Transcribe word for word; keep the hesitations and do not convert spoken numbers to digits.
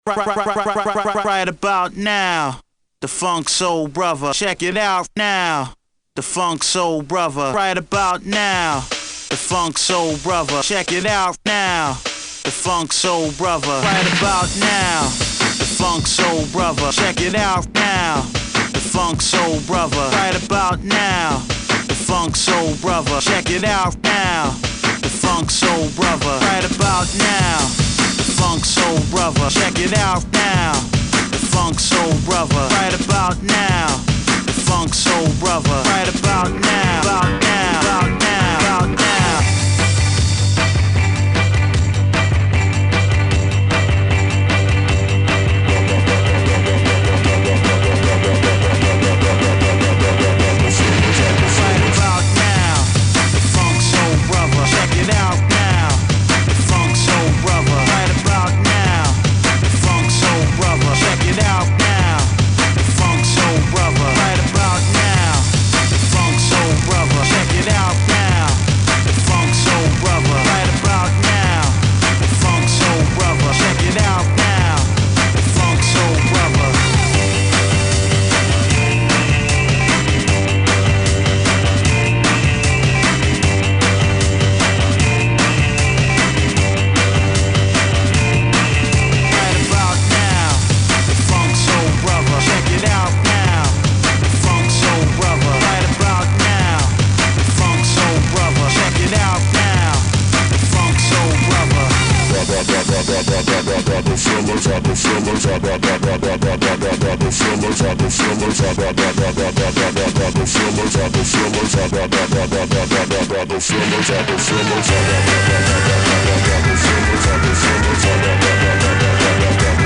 Right about now, the Funk Soul Brother. Check it out now, the Funk Soul Brother. Right about now, the Funk Soul Brother. Check it out now, the Funk Soul Brother. Right about now, the Funk Soul Brother. Check it out now, the Funk Soul Brother. Right about now, the Funk Soul Brother. Check it out now, the Funk Soul Brother. Right about now, the Funk Soul Brother. Check it out now, the Funk Soul Brother. Right about now, the Funk Soul Brother. Right about now, about now, about now, about now. Brother,